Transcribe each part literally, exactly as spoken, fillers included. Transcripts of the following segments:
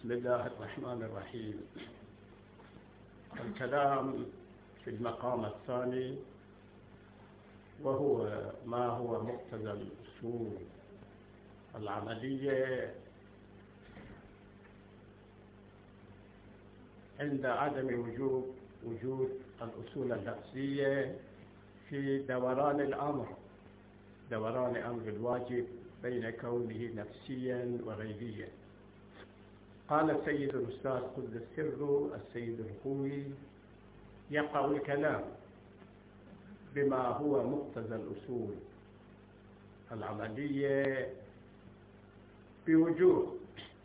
بسم الله الرحمن الرحيم. الكلام في المقام الثاني وهو ما هو مقتضى الأصول العملية عند عدم وجود وجود الأصول اللفظية في دوران الأمر دوران أمر الواجب بين كونه نفسيا وغيبيا. قال السيد الأستاذ قدس سره السيد الخوي: يقع الكلام بما هو مقتضى الأصول العملية بوجود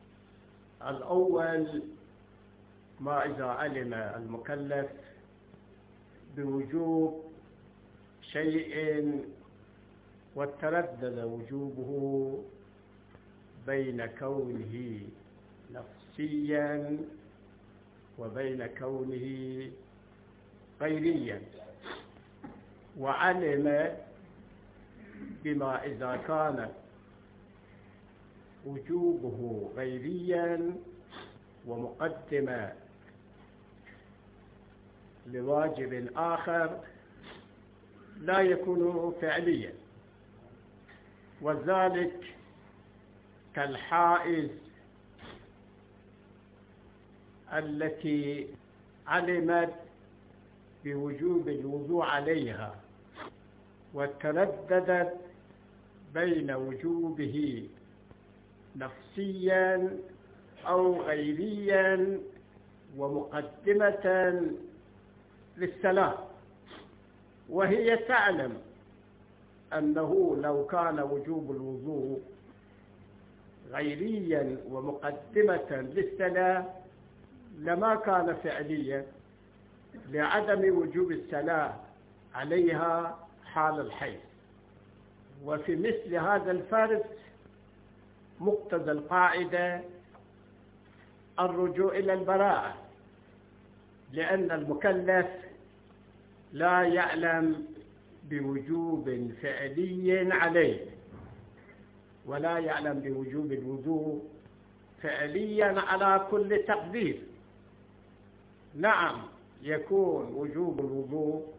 الأول ما إذا علم المكلف بوجوب شيء وتردد وجوبه بين كونه نفسيا وبين كونه غيريا، وعلم بما إذا كان وجوبه غيريا ومقدمة لواجب آخر لا يكون فعليا، وذلك كالحائز التي علمت بوجوب الوضوء عليها وترددت بين وجوبه نفسيا أو غيريا ومقدمة للصلاة، وهي تعلم أنه لو كان وجوب الوضوء غيريا ومقدمة للصلاة لما كان فعليا لعدم وجوب الصلاة عليها حال الحيض. وفي مثل هذا الفرض مقتضى القاعدة الرجوع إلى البراءة، لأن المكلف لا يعلم بوجوب فعلي عليه ولا يعلم بوجوب الوضوء فعليا على كل تقدير. نعم، يكون وجوب الوضوء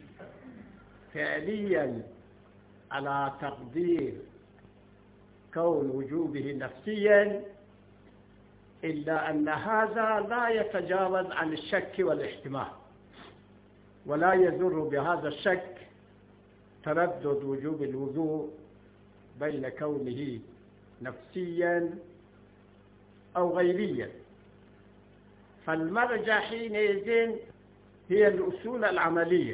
فعليا على تقدير كون وجوبه نفسيا، إلا أن هذا لا يتجاوز عن الشك والاحتمال، ولا يضر بهذا الشك تردد وجوب الوضوء بين كونه نفسيا أو غيريا. فالمرجع حينئذ هي الأصول العملية،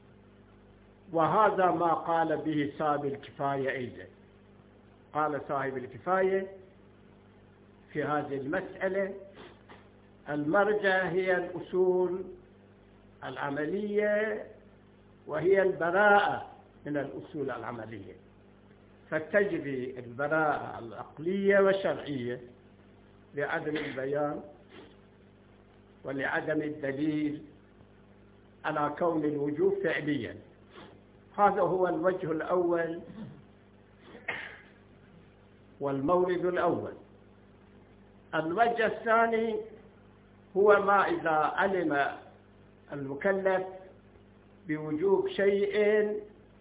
وهذا ما قال به صاحب الكفاية أيضا. قال صاحب الكفاية في هذه المسألة: المرجع هي الأصول العملية وهي البراءة من الأصول العملية، فتجري البراءة العقلية والشرعية لعدم البيان ولعدم الدليل على كون الوجوب فعليا. هذا هو الوجه الأول والمورد الأول. الوجه الثاني هو ما إذا علم المكلف بوجوب شيء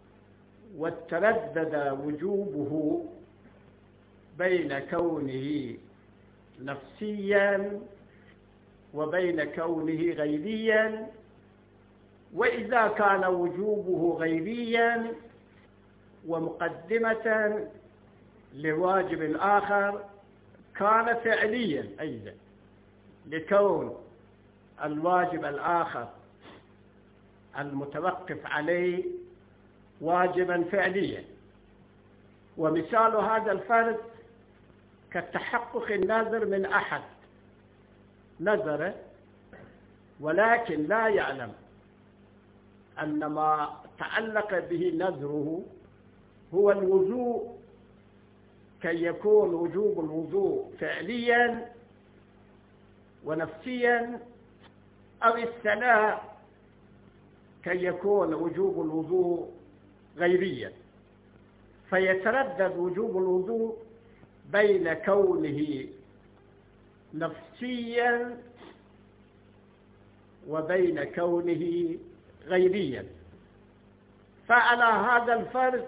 وتردد وجوبه بين كونه نفسيا وبين كونه غيريا، وإذا كان وجوبه غيريا ومقدمة لواجب آخر كان فعليا أيضا، لكون الواجب الآخر المتوقف عليه واجبا فعليا. ومثال هذا الفرض كالتحقق الناظر من أحد نظر ولكن لا يعلم أن ما تعلق به نظره هو الوضوء، كي يكون وجوب الوضوء فعليا ونفسيا، أو الصلاة كي يكون وجوب الوضوء غيريا. فيتردد وجوب الوضوء بين كونه نفسيا وبين كونه غيريا. فعلى هذا الفرض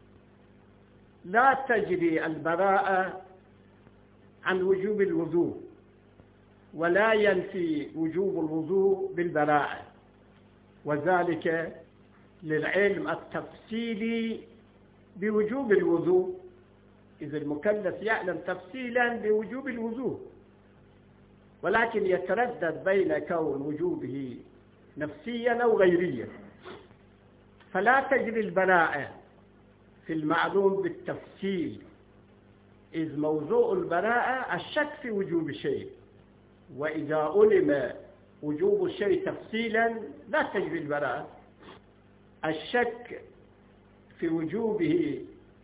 لا تجري البراءة عن وجوب الوضوء، ولا ينفي وجوب الوضوء بالبراءة، وذلك للعلم التفصيلي بوجوب الوضوء، إذا المكلف يعلم تفصيلا بوجوب الوضوء، ولكن يتردد بين كون وجوبه نفسيا أو غيريا. فلا تجري البراءة في المعلوم بالتفصيل، إذ موضوع البراءة الشك في وجوب شيء، وإذا علم وجوب الشيء تفصيلا لا تجري البراءة. الشك في وجوبه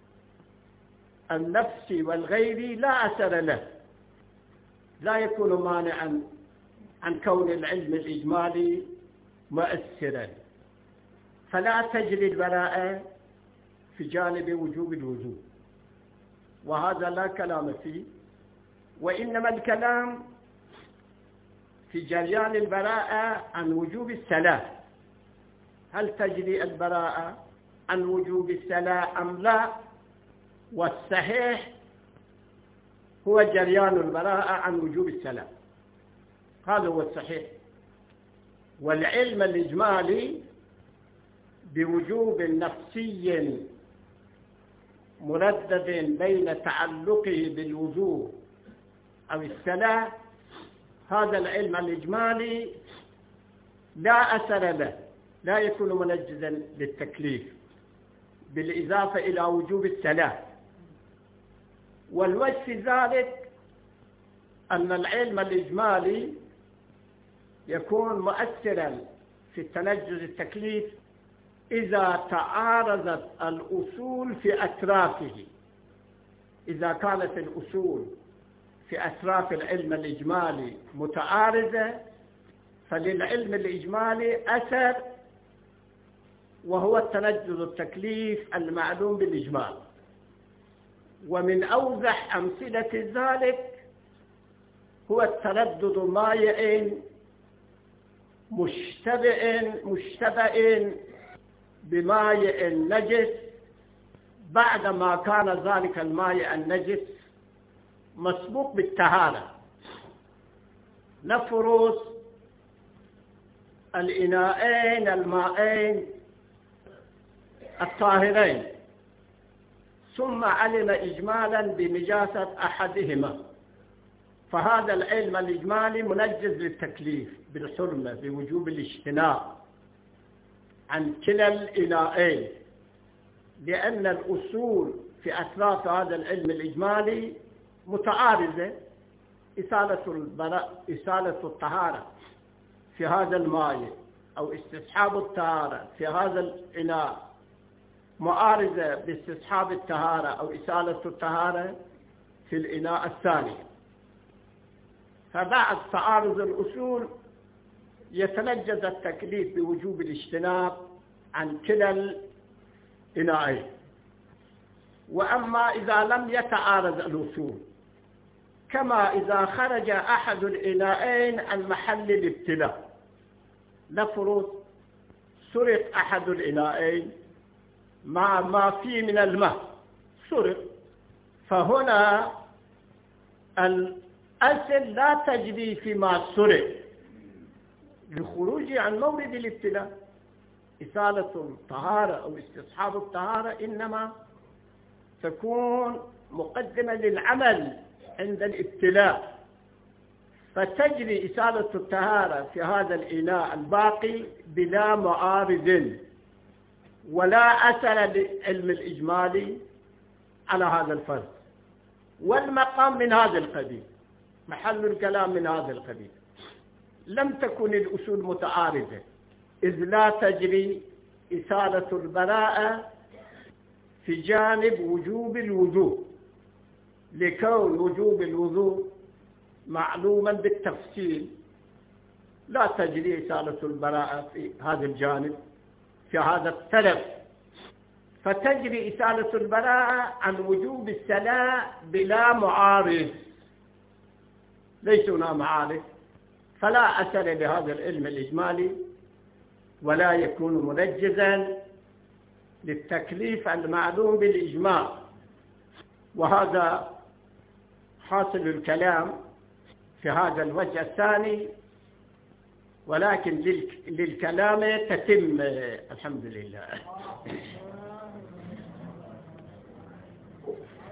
النفسي والغيري لا أثر له، لا يكون مانعا عن كون العلم الإجمالي مؤثرا. فلا تجري البراءة في جانب وجوب الوضوء، وهذا لا كلام فيه، وإنما الكلام في جريان البراءة عن وجوب الصلاة. هل تجري البراءة عن وجوب الصلاة أم لا؟ والصحيح هو جريان البراءة عن وجوب الصلاة، هذا هو الصحيح. والعلم الإجمالي بوجوب نفسي مردد بين تعلقه بالوضوء أو الصلاة، هذا العلم الإجمالي لا أثر له، لا يكون منجزا للتكليف، بالإضافة إلى وجوب الصلاة. والوجه في ذلك أن العلم الإجمالي يكون مؤثرا في تنجز التكليف إذا تعارضت الأصول في أطرافه. إذا كانت الأصول في أطراف العلم الإجمالي متعارضة فللعلم الإجمالي أثر، وهو التنجز التكليف المعلوم بالإجمال. ومن أوضح أمثلة ذلك هو التردد مائع مشتبه مشتبه بماء النجس بعدما كان ذلك الماء النجس مسبوق بالطهارة. نفرض الإناءين المائين الطاهرين، ثم علم إجمالا بنجاسة أحدهما، فهذا العلم الإجمالي منجز للتكليف بالحرمة بوجوب الاجتناب عن كلا الإناءين، لأن الأصول في أطراف هذا العلم الإجمالي متعارضة. إسالة البراء إسالة الطهارة في هذا الماء أو استصحاب الطهارة في هذا الإناء معارضة باستصحاب الطهارة أو إسالة الطهارة في الإناء الثاني. فبعد تعارض الأصول يتنجز التكليف بوجوب الاجتناب عن كلا الإناءين. وأما إذا لم يتعارض الأصول، كما إذا خرج أحد الإناءين عن محل الابتلاء، نفرض سرق أحد الإناءين مع ما فيه من الماء، سرق، فهنا الأصل لا تجري فيما سرق لخروج عن مورد الابتلاء. إسالة الطهارة أو استصحاب الطهارة إنما تكون مقدمة للعمل عند الابتلاء، فتجري إسالة الطهارة في هذا الإناء الباقي بلا معارض، ولا أثر للعلم الإجمالي على هذا الفرض. والمقام من هذا القبيل، محل الكلام من هذا القبيل. لم تكن الأصول متعارضة، إذ لا تجري إسالة البراءة في جانب وجوب الوضوء، لكون وجوب الوضوء معلوما بالتفصيل، لا تجري إسالة البراءة في هذا الجانب في هذا الطرف. فتجري إسالة البراءة عن وجوب الصلاة بلا معارض، ليسوا معارف، فلا أثر لهذا العلم الإجمالي ولا يكون منجزا للتكليف المعلوم بالإجماع. وهذا حاصل الكلام في هذا الوجه الثاني، ولكن للكلام تتم الحمد لله.